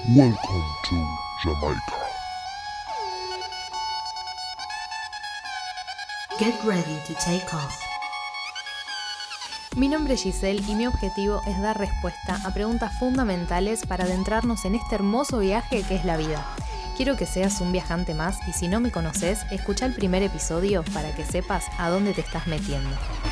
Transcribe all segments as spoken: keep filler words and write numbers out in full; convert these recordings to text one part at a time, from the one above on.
Welcome to Jamaica. Get ready to take off. Mi nombre es Giselle y mi objetivo es dar respuesta a preguntas fundamentales para adentrarnos en este hermoso viaje que es la vida. Quiero que seas un viajante más y si no me conoces, escucha el primer episodio para que sepas a dónde te estás metiendo.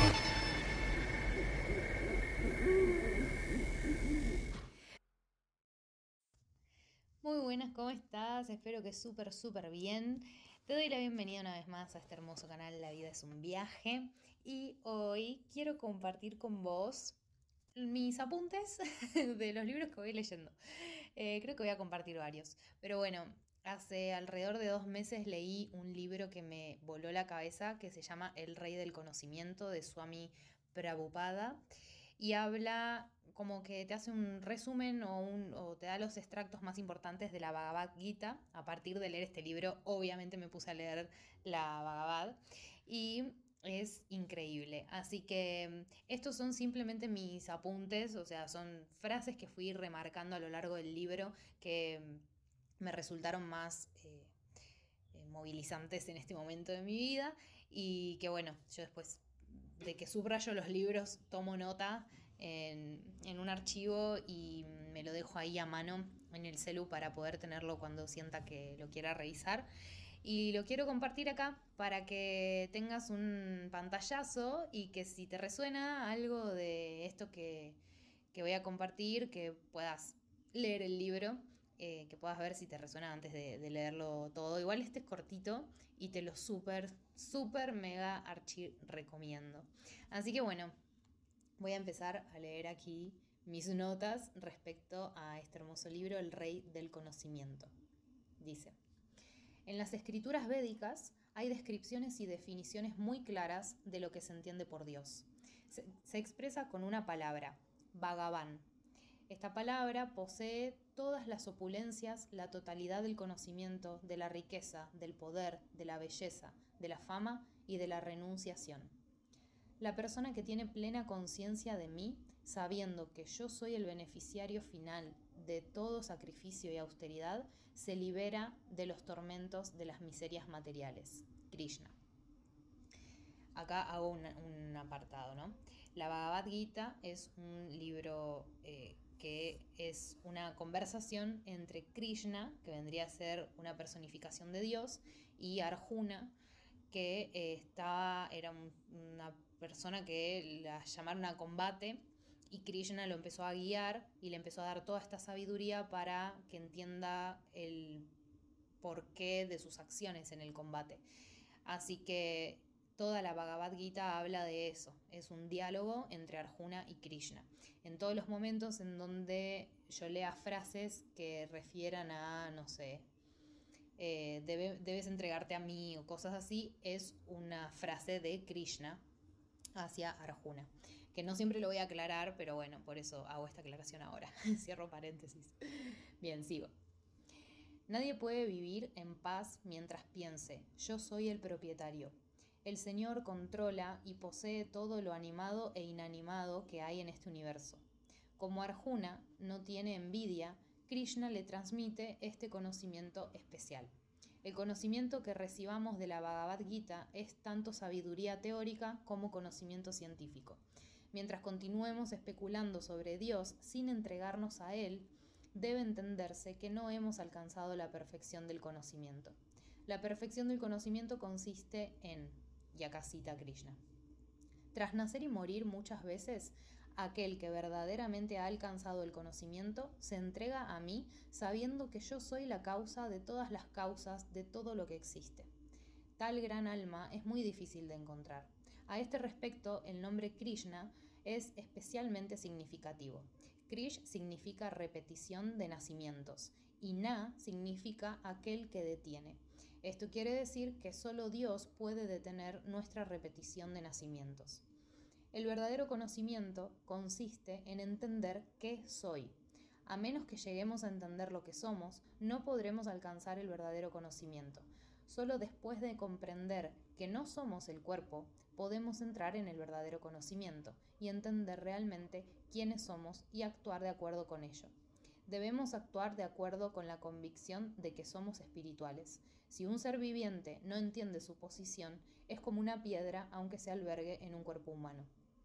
Muy buenas, ¿cómo estás? Espero que súper, súper bien. Te doy la bienvenida una vez más a este hermoso canal La Vida es un Viaje y hoy quiero compartir con vos mis apuntes de los libros que voy leyendo. Eh, creo que voy a compartir varios, pero bueno, hace alrededor de dos meses leí un libro que me voló la cabeza que se llama El Rey del Conocimiento de Swami Prabhupada y habla como que te hace un resumen o, un, o te da los extractos más importantes de la Bhagavad Gita. A partir de leer este libro, obviamente me puse a leer la Bhagavad y es increíble. Así que estos son simplemente mis apuntes, o sea, son frases que fui remarcando a lo largo del libro que me resultaron más eh, eh, movilizantes en este momento de mi vida y que bueno, yo después de que subrayo los libros tomo nota en, en un archivo y me lo dejo ahí a mano en el celu para poder tenerlo cuando sienta que lo quiera revisar. Y lo quiero compartir acá para que tengas un pantallazo y que si te resuena algo de esto que, que voy a compartir, que puedas leer el libro, eh, que puedas ver si te resuena antes de, de leerlo todo. Igual este es cortito y te lo súper, súper mega archi recomiendo. Así que bueno, voy a empezar a leer aquí mis notas respecto a este hermoso libro, El Rey del Conocimiento. Dice: en las escrituras védicas hay descripciones y definiciones muy claras de lo que se entiende por Dios. Se, se expresa con una palabra, Bhagavan. Esta palabra posee todas las opulencias, la totalidad del conocimiento, de la riqueza, del poder, de la belleza, de la fama y de la renunciación. La persona que tiene plena conciencia de mí, sabiendo que yo soy el beneficiario final de todo sacrificio y austeridad, se libera de los tormentos de las miserias materiales. Krishna. Acá hago un, un apartado, ¿no? La Bhagavad Gita es un libro eh, que es una conversación entre Krishna, que vendría a ser una personificación de Dios, y Arjuna, que eh, estaba, era un, una persona que la llamaron a combate y Krishna lo empezó a guiar y le empezó a dar toda esta sabiduría para que entienda el porqué de sus acciones en el combate. Así que toda la Bhagavad Gita habla de eso, es un diálogo entre Arjuna y Krishna. En todos los momentos en donde yo lea frases que refieran a, no sé, eh, debe, debes entregarte a mí o cosas así, es una frase de Krishna hacia Arjuna, que no siempre lo voy a aclarar, pero bueno, por eso hago esta aclaración ahora. Cierro paréntesis. Bien, sigo. Nadie puede vivir en paz mientras piense, yo soy el propietario. El Señor controla y posee todo lo animado e inanimado que hay en este universo. Como Arjuna no tiene envidia, Krishna le transmite este conocimiento especial. El conocimiento que recibamos de la Bhagavad Gita es tanto sabiduría teórica como conocimiento científico. Mientras continuemos especulando sobre Dios sin entregarnos a Él, debe entenderse que no hemos alcanzado la perfección del conocimiento. La perfección del conocimiento consiste en, y acá cita Krishna, tras nacer y morir muchas veces, aquel que verdaderamente ha alcanzado el conocimiento se entrega a mí sabiendo que yo soy la causa de todas las causas de todo lo que existe. Tal gran alma es muy difícil de encontrar. A este respecto, el nombre Krishna es especialmente significativo. Krish significa repetición de nacimientos y Na significa aquel que detiene. Esto quiere decir que solo Dios puede detener nuestra repetición de nacimientos. El verdadero conocimiento consiste en entender qué soy. A menos que lleguemos a entender lo que somos, no podremos alcanzar el verdadero conocimiento. Solo después de comprender que no somos el cuerpo, podemos entrar en el verdadero conocimiento y entender realmente quiénes somos y actuar de acuerdo con ello. Debemos actuar de acuerdo con la convicción de que somos espirituales. Si un ser viviente no entiende su posición, es como una piedra aunque se albergue en un cuerpo humano.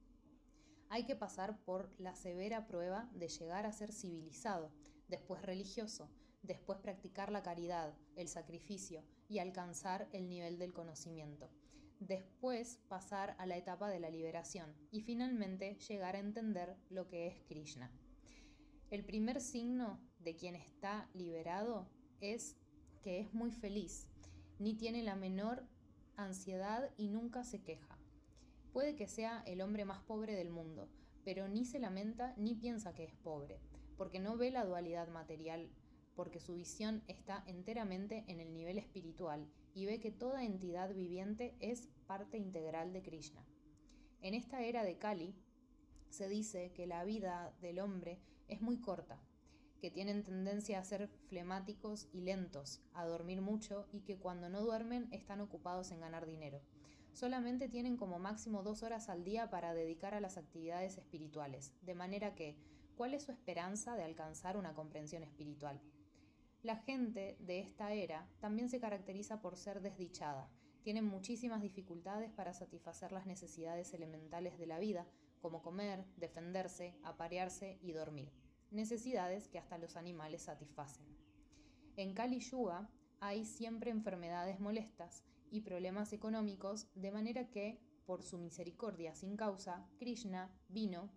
Hay que pasar por la severa prueba de llegar a ser civilizado, después religioso, después practicar la caridad, el sacrificio y alcanzar el nivel del conocimiento. Después pasar a la etapa de la liberación y finalmente llegar a entender lo que es Krishna. El primer signo de quien está liberado es que es muy feliz, ni tiene la menor ansiedad y nunca se queja. Puede que sea el hombre más pobre del mundo, pero ni se lamenta ni piensa que es pobre, porque no ve la dualidad material, porque su visión está enteramente en el nivel espiritual y ve que toda entidad viviente es parte integral de Krishna. En esta era de Kali, se dice que la vida del hombre es muy corta, que tienen tendencia a ser flemáticos y lentos, a dormir mucho y que cuando no duermen están ocupados en ganar dinero. Solamente tienen como máximo dos horas al día para dedicar a las actividades espirituales, de manera que, ¿cuál es su esperanza de alcanzar una comprensión espiritual? La gente de esta era también se caracteriza por ser desdichada, tienen muchísimas dificultades para satisfacer las necesidades elementales de la vida, como comer, defenderse, aparearse y dormir, necesidades que hasta los animales satisfacen. En Kali Yuga hay siempre enfermedades molestas y problemas económicos, de manera que, por su misericordia sin causa, Krishna vino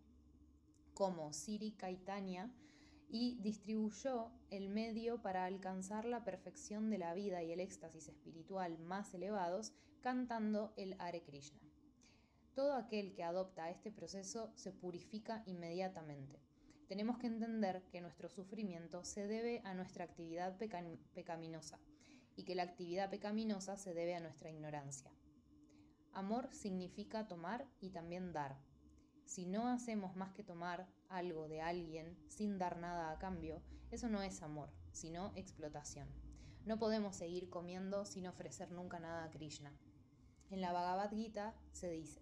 como Sri Caitanya y distribuyó el medio para alcanzar la perfección de la vida y el éxtasis espiritual más elevados, cantando el Hare Krishna. Todo aquel que adopta este proceso se purifica inmediatamente. Tenemos que entender que nuestro sufrimiento se debe a nuestra actividad peca- pecaminosa y que la actividad pecaminosa se debe a nuestra ignorancia. Amor significa tomar y también dar. Si no hacemos más que tomar algo de alguien sin dar nada a cambio, eso no es amor, sino explotación. No podemos seguir comiendo sin ofrecer nunca nada a Krishna. En la Bhagavad Gita se dice: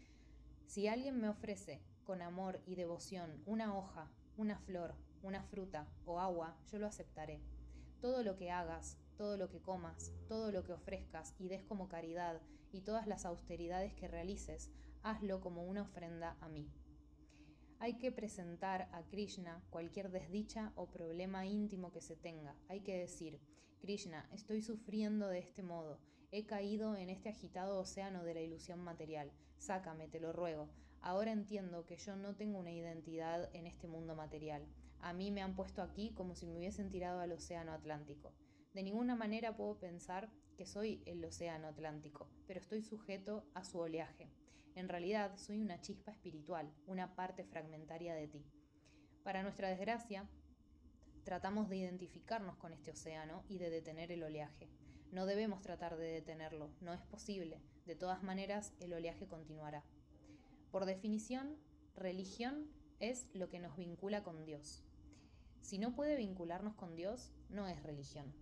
si alguien me ofrece con amor y devoción una hoja, una flor, una fruta o agua, yo lo aceptaré. Todo lo que hagas, todo lo que comas, todo lo que ofrezcas y des como caridad y todas las austeridades que realices, hazlo como una ofrenda a mí. Hay que presentar a Krishna cualquier desdicha o problema íntimo que se tenga. Hay que decir: Krishna, estoy sufriendo de este modo. He caído en este agitado océano de la ilusión material. Sácame, te lo ruego. Ahora entiendo que yo no tengo una identidad en este mundo material. A mí me han puesto aquí como si me hubiesen tirado al océano Atlántico. De ninguna manera puedo pensar que soy el océano Atlántico, pero estoy sujeto a su oleaje. En realidad soy una chispa espiritual, una parte fragmentaria de ti. Para nuestra desgracia, tratamos de identificarnos con este océano y de detener el oleaje. No debemos tratar de detenerlo, no es posible. De todas maneras, el oleaje continuará. Por definición, religión es lo que nos vincula con Dios. Si no puede vincularnos con Dios, no es religión.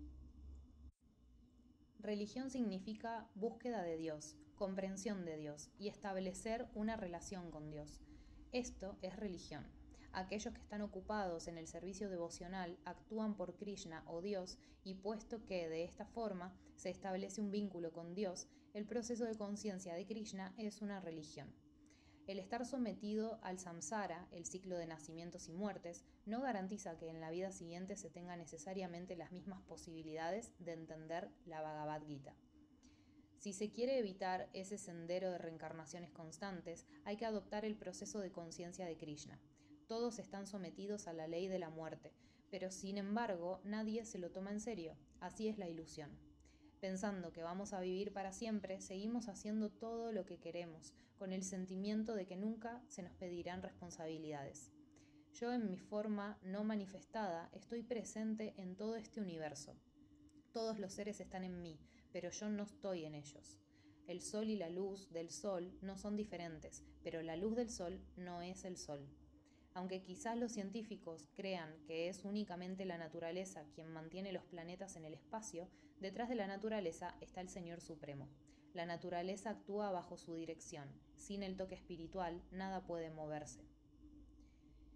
Religión significa búsqueda de Dios, comprensión de Dios y establecer una relación con Dios. Esto es religión. Aquellos que están ocupados en el servicio devocional actúan por Krishna o Dios, y puesto que de esta forma se establece un vínculo con Dios, el proceso de conciencia de Krishna es una religión. El estar sometido al samsara, el ciclo de nacimientos y muertes, no garantiza que en la vida siguiente se tenga necesariamente las mismas posibilidades de entender la Bhagavad Gita. Si se quiere evitar ese sendero de reencarnaciones constantes, hay que adoptar el proceso de conciencia de Krishna. Todos están sometidos a la ley de la muerte, pero sin embargo nadie se lo toma en serio. Así es la ilusión. Pensando que vamos a vivir para siempre, seguimos haciendo todo lo que queremos, con el sentimiento de que nunca se nos pedirán responsabilidades. Yo, en mi forma no manifestada, estoy presente en todo este universo. Todos los seres están en mí, pero yo no estoy en ellos. El sol y la luz del sol no son diferentes, pero la luz del sol no es el sol. Aunque quizás los científicos crean que es únicamente la naturaleza quien mantiene los planetas en el espacio, detrás de la naturaleza está el Señor Supremo. La naturaleza actúa bajo su dirección. Sin el toque espiritual, nada puede moverse.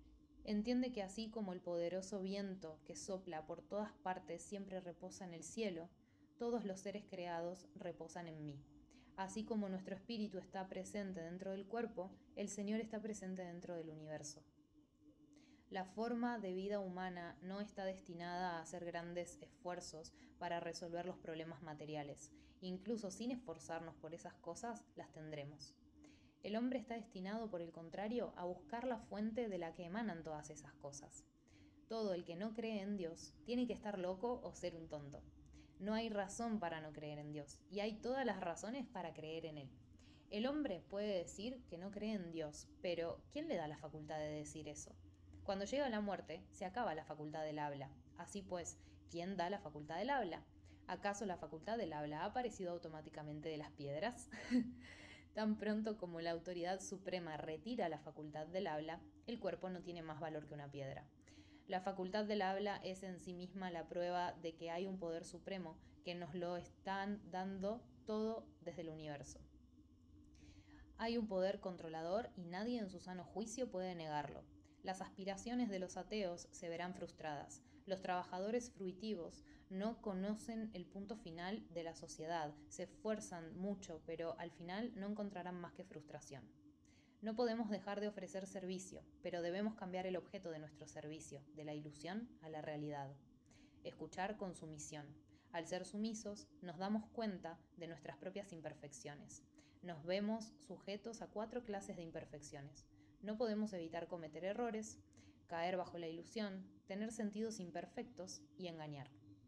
Entiende que así como el poderoso viento que sopla por todas partes siempre reposa en el cielo, todos los seres creados reposan en mí. Así como nuestro espíritu está presente dentro del cuerpo, el Señor está presente dentro del universo. La forma de vida humana no está destinada a hacer grandes esfuerzos para resolver los problemas materiales. Incluso sin esforzarnos por esas cosas, las tendremos. El hombre está destinado, por el contrario, a buscar la fuente de la que emanan todas esas cosas. Todo el que no cree en Dios tiene que estar loco o ser un tonto. No hay razón para no creer en Dios, y hay todas las razones para creer en Él. El hombre puede decir que no cree en Dios, pero ¿quién le da la facultad de decir eso? Cuando llega la muerte, se acaba la facultad del habla. Así pues, ¿quién da la facultad del habla? ¿Acaso la facultad del habla ha aparecido automáticamente de las piedras? Tan pronto como la autoridad suprema retira la facultad del habla, el cuerpo no tiene más valor que una piedra. La facultad del habla es en sí misma la prueba de que hay un poder supremo que nos lo están dando todo desde el universo. Hay un poder controlador y nadie en su sano juicio puede negarlo. Las aspiraciones de los ateos se verán frustradas. Los trabajadores fruitivos no conocen el punto final de la sociedad, se esfuerzan mucho, pero al final no encontrarán más que frustración. No podemos dejar de ofrecer servicio, pero debemos cambiar el objeto de nuestro servicio, de la ilusión a la realidad. Escuchar con sumisión. Al ser sumisos, nos damos cuenta de nuestras propias imperfecciones. Nos vemos sujetos a cuatro clases de imperfecciones. No podemos evitar cometer errores, caer bajo la ilusión, tener sentidos imperfectos y engañar.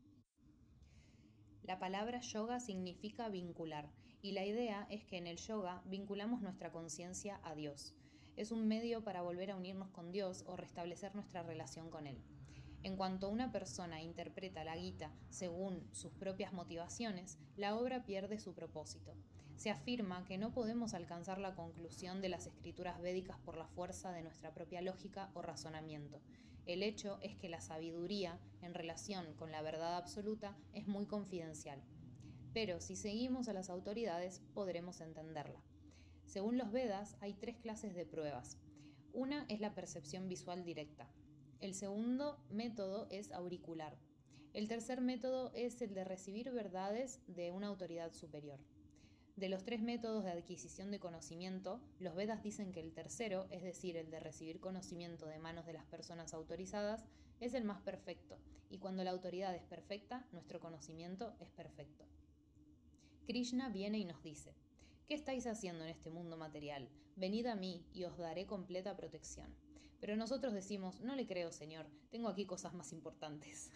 La palabra yoga significa vincular, y la idea es que en el yoga vinculamos nuestra conciencia a Dios. Es un medio para volver a unirnos con Dios o restablecer nuestra relación con Él. En cuanto una persona interpreta la Gita según sus propias motivaciones, la obra pierde su propósito. Se afirma que no podemos alcanzar la conclusión de las escrituras védicas por la fuerza de nuestra propia lógica o razonamiento. El hecho es que la sabiduría, en relación con la verdad absoluta, es muy confidencial. Pero si seguimos a las autoridades, podremos entenderla. Según los Vedas, hay tres clases de pruebas. Una es la percepción visual directa. El segundo método es auricular. El tercer método es el de recibir verdades de una autoridad superior. De los tres métodos de adquisición de conocimiento, los Vedas dicen que el tercero, es decir, el de recibir conocimiento de manos de las personas autorizadas, es el más perfecto, y cuando la autoridad es perfecta, nuestro conocimiento es perfecto. Krishna viene y nos dice: ¿qué estáis haciendo en este mundo material? Venid a mí y os daré completa protección. Pero nosotros decimos: no le creo, Señor, tengo aquí cosas más importantes.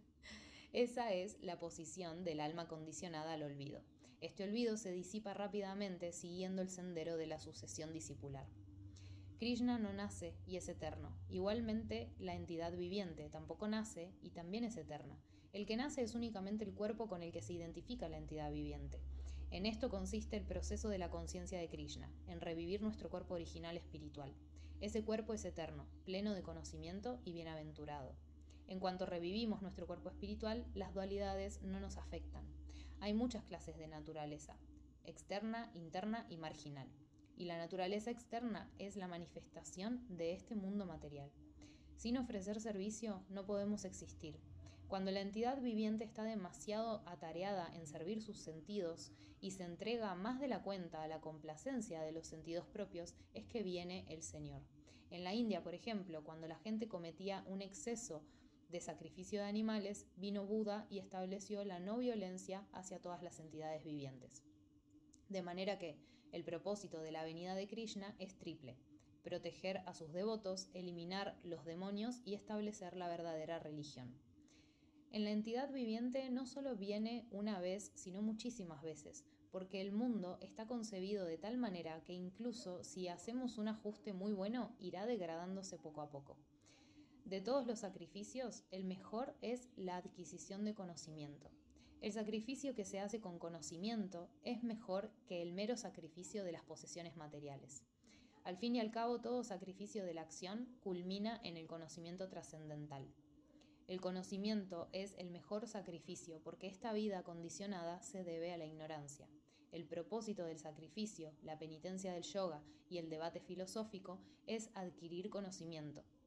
Esa es la posición del alma condicionada al olvido. Este olvido se disipa rápidamente siguiendo el sendero de la sucesión discipular. Krishna no nace y es eterno. Igualmente, la entidad viviente tampoco nace y también es eterna. El que nace es únicamente el cuerpo con el que se identifica la entidad viviente. En esto consiste el proceso de la conciencia de Krishna, en revivir nuestro cuerpo original espiritual. Ese cuerpo es eterno, pleno de conocimiento y bienaventurado. En cuanto revivimos nuestro cuerpo espiritual, las dualidades no nos afectan. Hay muchas clases de naturaleza: externa, interna y marginal. Y la naturaleza externa es la manifestación de este mundo material. Sin ofrecer servicio no podemos existir. Cuando la entidad viviente está demasiado atareada en servir sus sentidos y se entrega más de la cuenta a la complacencia de los sentidos propios, es que viene el Señor. En la India, por ejemplo, cuando la gente cometía un exceso de sacrificio de animales, vino Buda y estableció la no violencia hacia todas las entidades vivientes. De manera que el propósito de la venida de Krishna es triple: proteger a sus devotos, eliminar los demonios y establecer la verdadera religión. En la entidad viviente no solo viene una vez, sino muchísimas veces, porque el mundo está concebido de tal manera que incluso si hacemos un ajuste muy bueno, irá degradándose poco a poco. De todos los sacrificios, el mejor es la adquisición de conocimiento. El sacrificio que se hace con conocimiento es mejor que el mero sacrificio de las posesiones materiales. Al fin y al cabo, todo sacrificio de la acción culmina en el conocimiento trascendental. El conocimiento es el mejor sacrificio porque esta vida condicionada se debe a la ignorancia. El propósito del sacrificio, la penitencia del yoga y el debate filosófico es adquirir conocimiento.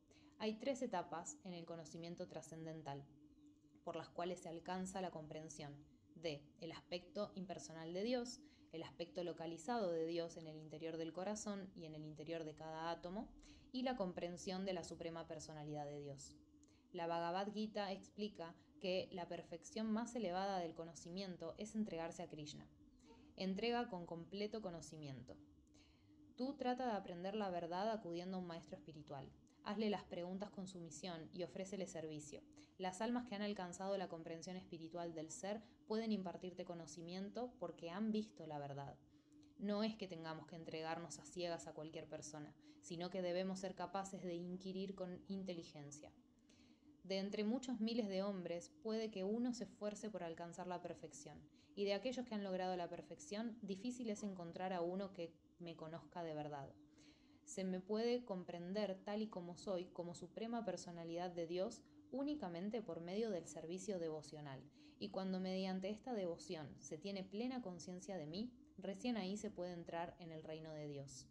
Hay tres etapas en el conocimiento trascendental, por las cuales se alcanza la comprensión de el aspecto impersonal de Dios, el aspecto localizado de Dios en el interior del corazón y en el interior de cada átomo, y la comprensión de la suprema personalidad de Dios. La Bhagavad Gita explica que la perfección más elevada del conocimiento es entregarse a Krishna. Entrega con completo conocimiento. Tú trata de aprender la verdad acudiendo a un maestro espiritual. Hazle las preguntas con sumisión y ofrécele servicio. Las almas que han alcanzado la comprensión espiritual del ser pueden impartirte conocimiento porque han visto la verdad. No es que tengamos que entregarnos a ciegas a cualquier persona, sino que debemos ser capaces de inquirir con inteligencia. De entre muchos miles de hombres, puede que uno se esfuerce por alcanzar la perfección, y de aquellos que han logrado la perfección, difícil es encontrar a uno que me conozca de verdad. Se me puede comprender tal y como soy, como suprema personalidad de Dios, únicamente por medio del servicio devocional, y cuando mediante esta devoción se tiene plena conciencia de mí, recién ahí se puede entrar en el reino de Dios.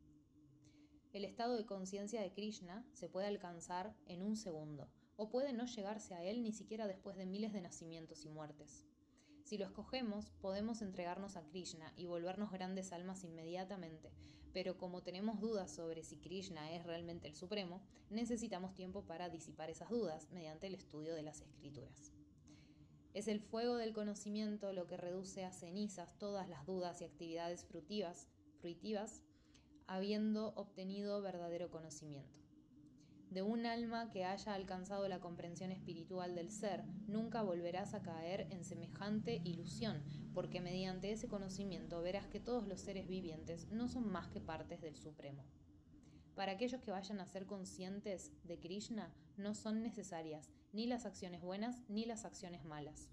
El estado de conciencia de Krishna se puede alcanzar en un segundo, o puede no llegarse a él ni siquiera después de miles de nacimientos y muertes. Si lo escogemos, podemos entregarnos a Krishna y volvernos grandes almas inmediatamente, pero como tenemos dudas sobre si Krishna es realmente el Supremo, necesitamos tiempo para disipar esas dudas mediante el estudio de las Escrituras. Es el fuego del conocimiento lo que reduce a cenizas todas las dudas y actividades fruitivas, fruitivas habiendo obtenido verdadero conocimiento. De un alma que haya alcanzado la comprensión espiritual del ser, nunca volverás a caer en semejante ilusión, porque mediante ese conocimiento verás que todos los seres vivientes no son más que partes del Supremo. Para aquellos que vayan a ser conscientes de Krishna, no son necesarias ni las acciones buenas ni las acciones malas.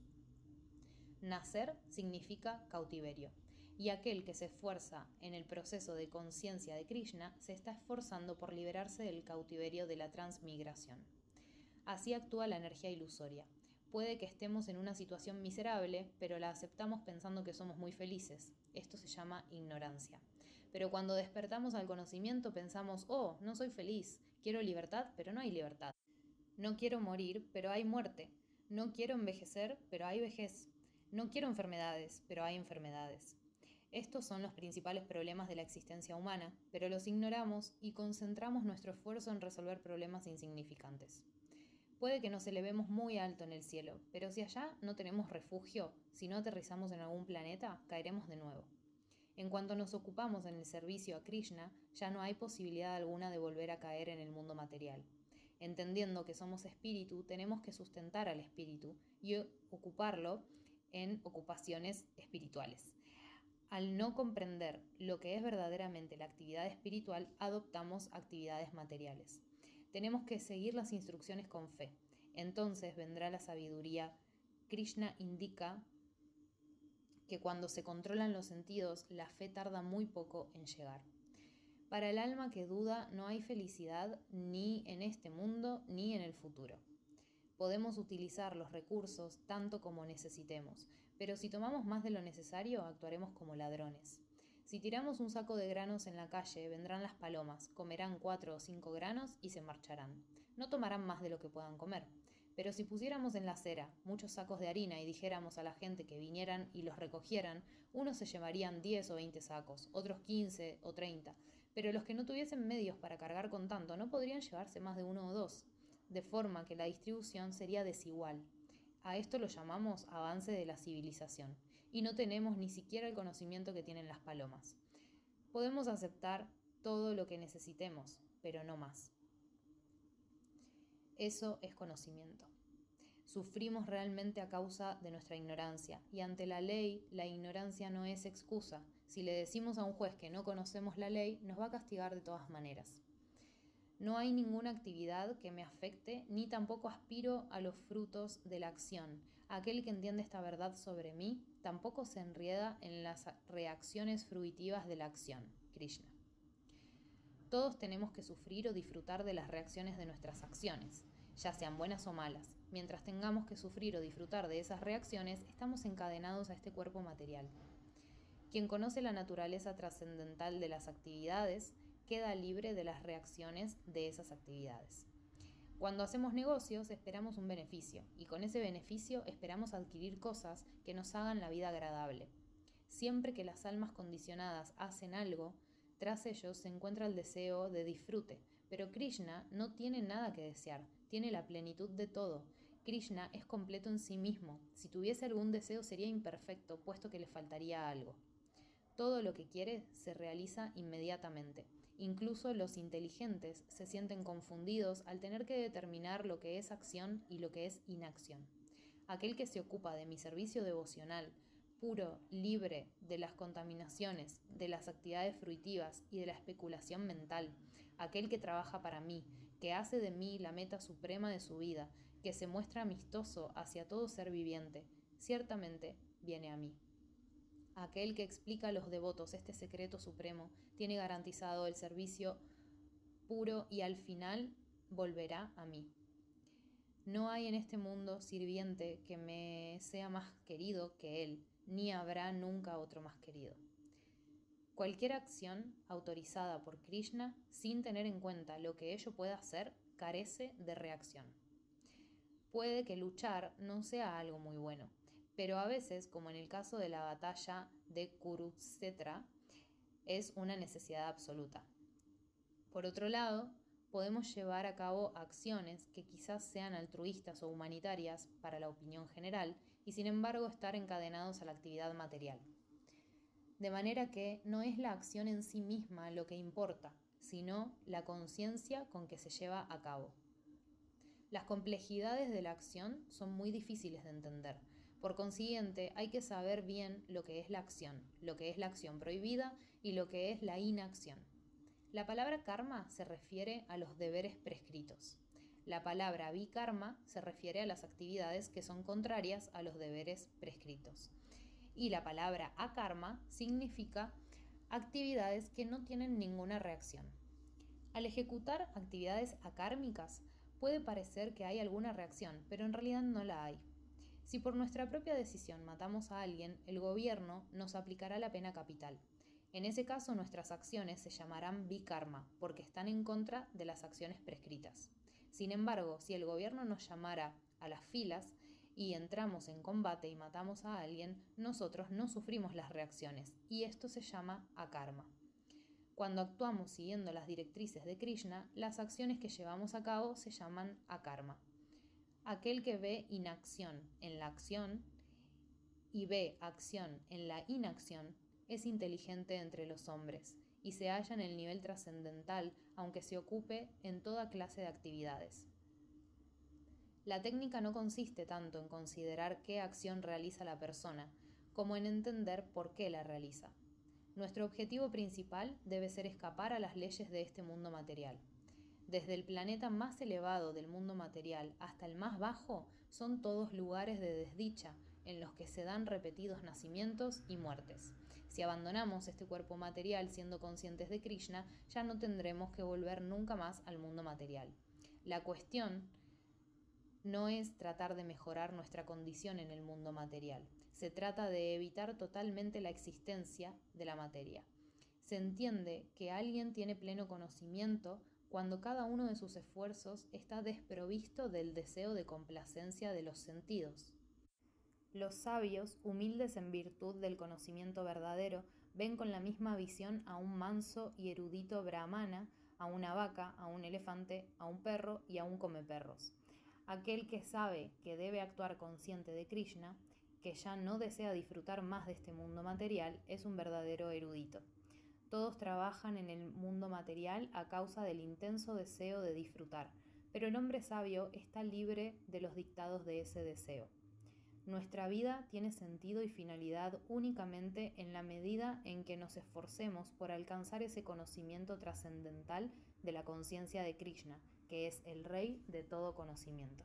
Nacer significa cautiverio. Y aquel que se esfuerza en el proceso de conciencia de Krishna se está esforzando por liberarse del cautiverio de la transmigración. Así actúa la energía ilusoria. Puede que estemos en una situación miserable, pero la aceptamos pensando que somos muy felices. Esto se llama ignorancia. Pero cuando despertamos al conocimiento pensamos, oh, no soy feliz, quiero libertad, pero no hay libertad. No quiero morir, pero hay muerte. No quiero envejecer, pero hay vejez. No quiero enfermedades, pero hay enfermedades. Estos son los principales problemas de la existencia humana, pero los ignoramos y concentramos nuestro esfuerzo en resolver problemas insignificantes. Puede que nos elevemos muy alto en el cielo, pero si allá no tenemos refugio, si no aterrizamos en algún planeta, caeremos de nuevo. En cuanto nos ocupamos en el servicio a Krishna, ya no hay posibilidad alguna de volver a caer en el mundo material. Entendiendo que somos espíritu, tenemos que sustentar al espíritu y ocuparlo en ocupaciones espirituales. Al no comprender lo que es verdaderamente la actividad espiritual, adoptamos actividades materiales. Tenemos que seguir las instrucciones con fe. Entonces vendrá la sabiduría. Krishna indica que cuando se controlan los sentidos, la fe tarda muy poco en llegar. Para el alma que duda, no hay felicidad ni en este mundo ni en el futuro. Podemos utilizar los recursos tanto como necesitemos, pero si tomamos más de lo necesario, actuaremos como ladrones. Si tiramos un saco de granos en la calle, vendrán las palomas, comerán cuatro o cinco granos y se marcharán. No tomarán más de lo que puedan comer. Pero si pusiéramos en la acera muchos sacos de harina y dijéramos a la gente que vinieran y los recogieran, unos se llevarían diez o veinte sacos, otros quince o treinta, pero los que no tuviesen medios para cargar con tanto no podrían llevarse más de uno o dos, de forma que la distribución sería desigual. A esto lo llamamos avance de la civilización, y no tenemos ni siquiera el conocimiento que tienen las palomas. Podemos aceptar todo lo que necesitemos, pero no más. Eso es conocimiento. Sufrimos realmente a causa de nuestra ignorancia, y ante la ley, la ignorancia no es excusa. Si le decimos a un juez que no conocemos la ley, nos va a castigar de todas maneras. No hay ninguna actividad que me afecte, ni tampoco aspiro a los frutos de la acción. Aquel que entiende esta verdad sobre mí, tampoco se enreda en las reacciones fruitivas de la acción. Krishna. Todos tenemos que sufrir o disfrutar de las reacciones de nuestras acciones, ya sean buenas o malas. Mientras tengamos que sufrir o disfrutar de esas reacciones, estamos encadenados a este cuerpo material. Quien conoce la naturaleza trascendental de las actividades, queda libre de las reacciones de esas actividades. Cuando hacemos negocios esperamos un beneficio y con ese beneficio esperamos adquirir cosas que nos hagan la vida agradable. Siempre que las almas condicionadas hacen algo, tras ellos se encuentra el deseo de disfrute, pero Krishna no tiene nada que desear, tiene la plenitud de todo. Krishna es completo en sí mismo. Si tuviese algún deseo sería imperfecto, puesto que le faltaría algo. Todo lo que quiere se realiza inmediatamente. Incluso los inteligentes se sienten confundidos al tener que determinar lo que es acción y lo que es inacción. Aquel que se ocupa de mi servicio devocional, puro, libre de las contaminaciones, de las actividades fruitivas y de la especulación mental, aquel que trabaja para mí, que hace de mí la meta suprema de su vida, que se muestra amistoso hacia todo ser viviente, ciertamente viene a mí. Aquel que explica a los devotos este secreto supremo tiene garantizado el servicio puro y al final volverá a mí. No hay en este mundo sirviente que me sea más querido que él, ni habrá nunca otro más querido. Cualquier acción autorizada por Krishna, sin tener en cuenta lo que ello pueda hacer, carece de reacción. Puede que luchar no sea algo muy bueno, pero a veces, como en el caso de la batalla de Kurukshetra, es una necesidad absoluta. Por otro lado, podemos llevar a cabo acciones que quizás sean altruistas o humanitarias para la opinión general y sin embargo estar encadenados a la actividad material. De manera que no es la acción en sí misma lo que importa, sino la conciencia con que se lleva a cabo. Las complejidades de la acción son muy difíciles de entender. Por consiguiente, hay que saber bien lo que es la acción, lo que es la acción prohibida y lo que es la inacción. La palabra karma se refiere a los deberes prescritos. La palabra vikarma se refiere a las actividades que son contrarias a los deberes prescritos. Y la palabra akarma significa actividades que no tienen ninguna reacción. Al ejecutar actividades akármicas, puede parecer que hay alguna reacción, pero en realidad no la hay. Si por nuestra propia decisión matamos a alguien, el gobierno nos aplicará la pena capital. En ese caso, nuestras acciones se llamarán vikarma, porque están en contra de las acciones prescritas. Sin embargo, si el gobierno nos llamara a las filas y entramos en combate y matamos a alguien, nosotros no sufrimos las reacciones, y esto se llama akarma. Cuando actuamos siguiendo las directrices de Krishna, las acciones que llevamos a cabo se llaman akarma. Aquel que ve inacción en la acción y ve acción en la inacción es inteligente entre los hombres y se halla en el nivel trascendental, aunque se ocupe en toda clase de actividades. La técnica no consiste tanto en considerar qué acción realiza la persona, como en entender por qué la realiza. Nuestro objetivo principal debe ser escapar a las leyes de este mundo material. Desde el planeta más elevado del mundo material hasta el más bajo, son todos lugares de desdicha, en los que se dan repetidos nacimientos y muertes. Si abandonamos este cuerpo material siendo conscientes de Krishna, ya no tendremos que volver nunca más al mundo material. La cuestión no es tratar de mejorar nuestra condición en el mundo material. Se trata de evitar totalmente la existencia de la materia. Se entiende que alguien tiene pleno conocimiento cuando cada uno de sus esfuerzos está desprovisto del deseo de complacencia de los sentidos. Los sabios, humildes en virtud del conocimiento verdadero, ven con la misma visión a un manso y erudito brahmana, a una vaca, a un elefante, a un perro y a un comeperros. Aquel que sabe que debe actuar consciente de Krishna, que ya no desea disfrutar más de este mundo material, es un verdadero erudito. Todos trabajan en el mundo material a causa del intenso deseo de disfrutar, pero el hombre sabio está libre de los dictados de ese deseo. Nuestra vida tiene sentido y finalidad únicamente en la medida en que nos esforcemos por alcanzar ese conocimiento trascendental de la conciencia de Krishna, que es el rey de todo conocimiento.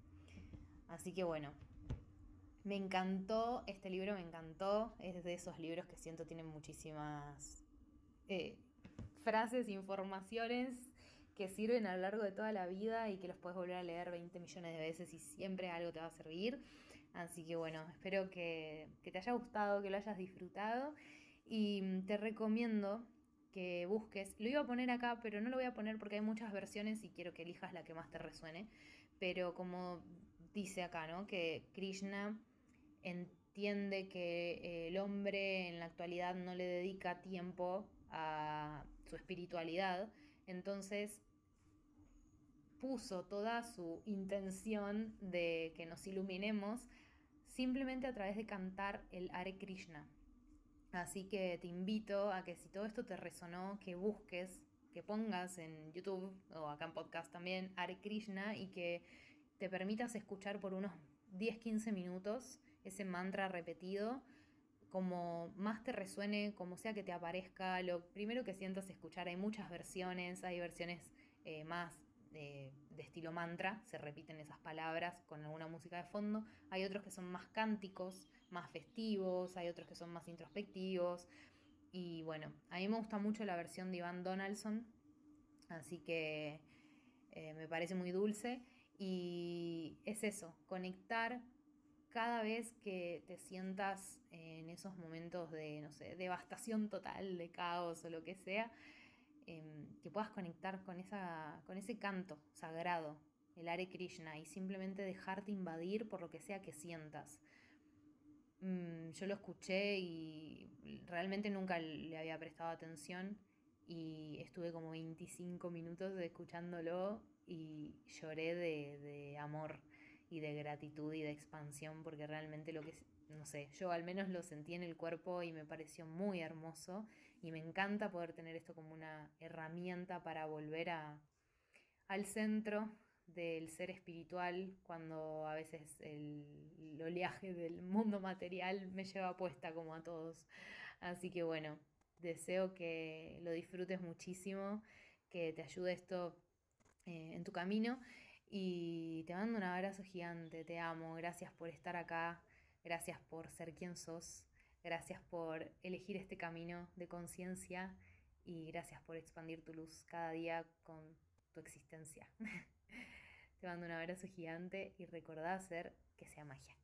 Así que bueno, me encantó este libro, me encantó. Es de esos libros que siento tienen muchísimas eh, frases, informaciones que sirven a lo largo de toda la vida y que los puedes volver a leer veinte millones de veces y siempre algo te va a servir. Así que bueno, espero que, que te haya gustado, que lo hayas disfrutado y te recomiendo que busques. Lo iba a poner acá, pero no lo voy a poner porque hay muchas versiones y quiero que elijas la que más te resuene. Pero como dice acá, ¿no? Que Krishna entiende que eh, el hombre en la actualidad no le dedica tiempo a su espiritualidad, entonces puso toda su intención de que nos iluminemos simplemente a través de cantar el Hare Krishna. Así que te invito a que si todo esto te resonó, que busques, que pongas en YouTube o acá en podcast también Hare Krishna y que te permitas escuchar por unos diez a quince minutos ese mantra repetido, como más te resuene, como sea que te aparezca, lo primero que sientas escuchar. Hay muchas versiones, hay versiones eh, más eh, de estilo mantra, se repiten esas palabras con alguna música de fondo, hay otros que son más cánticos, más festivos, hay otros que son más introspectivos, y bueno, a mí me gusta mucho la versión de Ivan Donaldson, así que eh, me parece muy dulce, y es eso, conectar cada vez que te sientas en esos momentos de, no sé, devastación total, de caos o lo que sea, eh, que puedas conectar con, esa, con ese canto sagrado, el Hare Krishna, y simplemente dejarte invadir por lo que sea que sientas. Mm, yo lo escuché y realmente nunca le había prestado atención y estuve como veinticinco minutos escuchándolo y lloré de, de amor y de gratitud y de expansión, porque realmente lo que, no sé, yo al menos lo sentí en el cuerpo y me pareció muy hermoso, y me encanta poder tener esto como una herramienta para volver a, al centro del ser espiritual, cuando a veces el, el oleaje del mundo material me lleva puesta como a todos. Así que bueno, deseo que lo disfrutes muchísimo, que te ayude esto eh, en tu camino. Y te mando un abrazo gigante, te amo, gracias por estar acá, gracias por ser quien sos, gracias por elegir este camino de conciencia y gracias por expandir tu luz cada día con tu existencia. Te mando un abrazo gigante y recordá hacer que sea magia.